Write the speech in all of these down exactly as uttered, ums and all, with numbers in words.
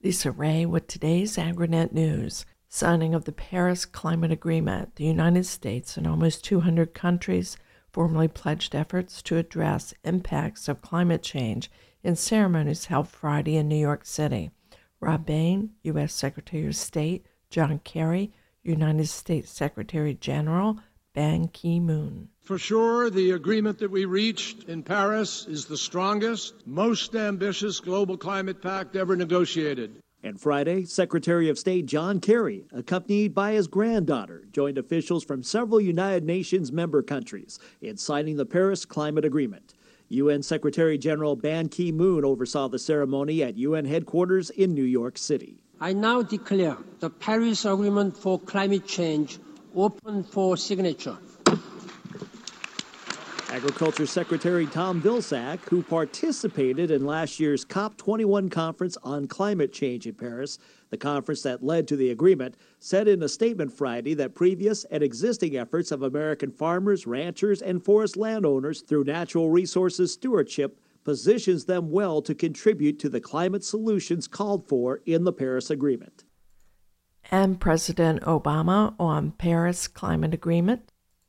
Lisa Ray with today's AgriNet News. Signing of the Paris Climate Agreement. The United States and almost two hundred countries formally pledged efforts to address impacts of climate change in ceremonies held Friday in New York City. Rob Bain, U S Secretary of State, John Kerry, United States Secretary General, Ban Ki-moon. For sure, the agreement that we reached in Paris is the strongest, most ambitious global climate pact ever negotiated. And Friday, Secretary of State John Kerry, accompanied by his granddaughter, joined officials from several United Nations member countries in signing the Paris Climate Agreement. U N Secretary General Ban Ki-moon oversaw the ceremony at U N headquarters in New York City. I now declare the Paris Agreement for Climate Change open for signature. Agriculture Secretary Tom Vilsack, who participated in last year's COP twenty-one conference on climate change in Paris, the conference that led to the agreement, said in a statement Friday that previous and existing efforts of American farmers, ranchers, and forest landowners through natural resources stewardship positions them well to contribute to the climate solutions called for in the Paris Agreement. And President Obama on Paris Climate Agreement.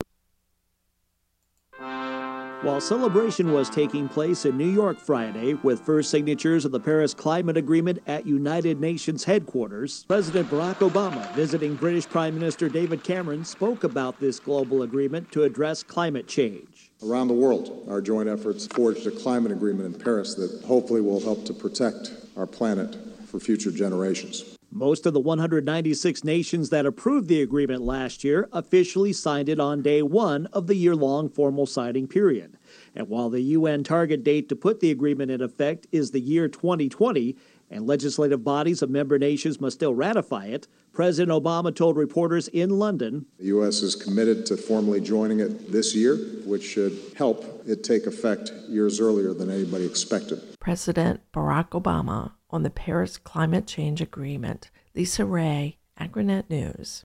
While celebration was taking place in New York Friday with first signatures of the Paris Climate Agreement at United Nations headquarters, President Barack Obama, visiting British Prime Minister David Cameron, spoke about this global agreement to address climate change. Around the world, our joint efforts forged a climate agreement in Paris that hopefully will help to protect our planet for future generations. Most of the one hundred ninety-six nations that approved the agreement last year officially signed it on day one of the year-long formal signing period. And while the U N target date to put the agreement in effect is the year twenty twenty, and legislative bodies of member nations must still ratify it, President Obama told reporters in London, the U S is committed to formally joining it this year, which should help it take effect years earlier than anybody expected. President Barack Obama on the Paris Climate Change Agreement. Lisa Ray, AgriNet News.